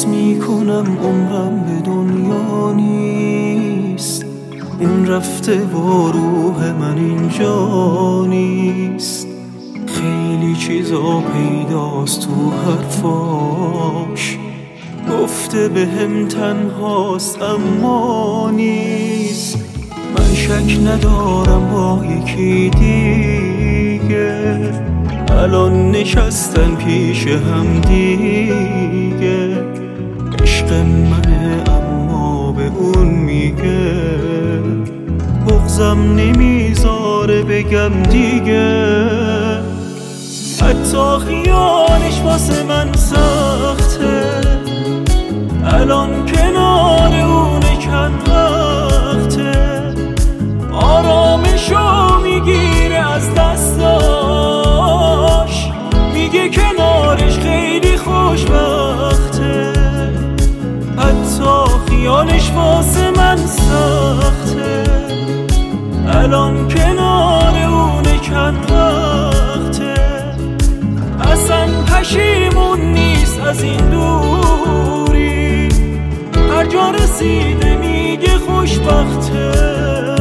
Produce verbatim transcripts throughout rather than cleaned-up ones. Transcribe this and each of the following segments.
احساس میکنم عمرم به دنیا نیست، اون رفته و روح من اینجا نیست. خیلی چیزا پیداست تو حرفاش، گفته به هم تنهاست اما نیست. من شک ندارم با یکی دیگه الان نشستن پیش هم دیگه. عشق منه اما به اون میگه بغضم نمیذاره بگم دیگه. حتی خیالش واسه من سخته، الان کنار اونه چند وقته. آرامشو میگیره از دستاش، میگه کنارش خیلی خوشبخته. حتی خیالش واسه من سخته، الان کنار اونه چند وقته. اصلا پشیمون نیست از این دوری، هر جا رسیده میگه خوشبخته.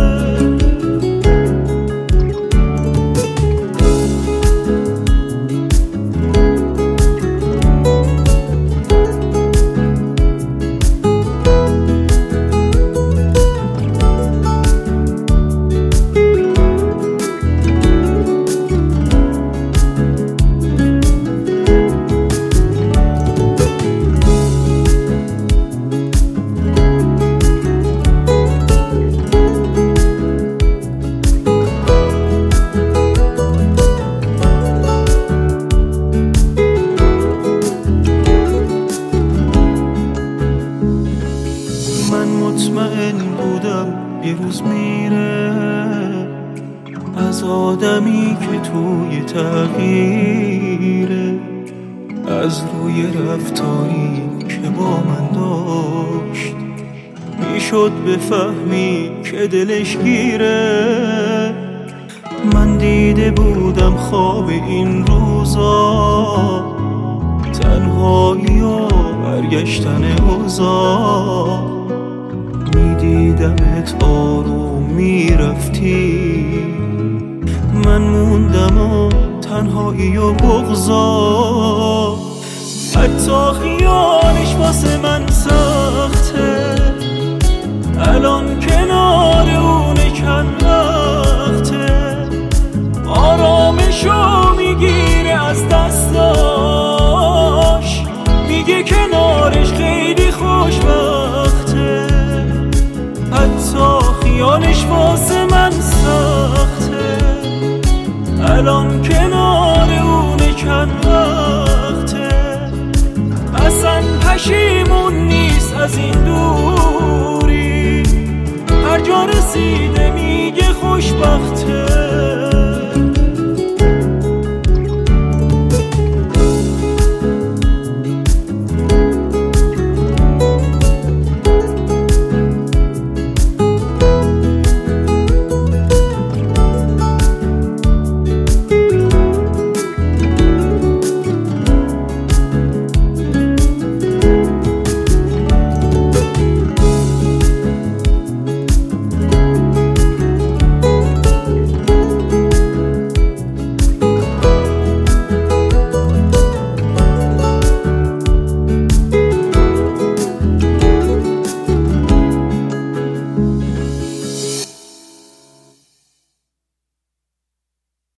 مطمئن بودم یه روز میره از آدمی که توی تغییره، از روی رفتاری که با من داشت میشد بفهمی که دلش گیره. من دیده بودم خواب این روزا، تنهایی و برگشتن اوضاع. میدیدمت آروم میرفتی، من موندم و تنهایی و بغضا. حتی خیالش واسه من سخته، الان کنار اونه چند وقته. آرامشو میگیره از دستاش، میگه کنارش خیلی خوشبخته. حتی خیالش واسه من سخته، الان کنار اونه چند وقته. اصلا پشیمون نیست از این دوری، هر جا رسیده میگه خوشبخته.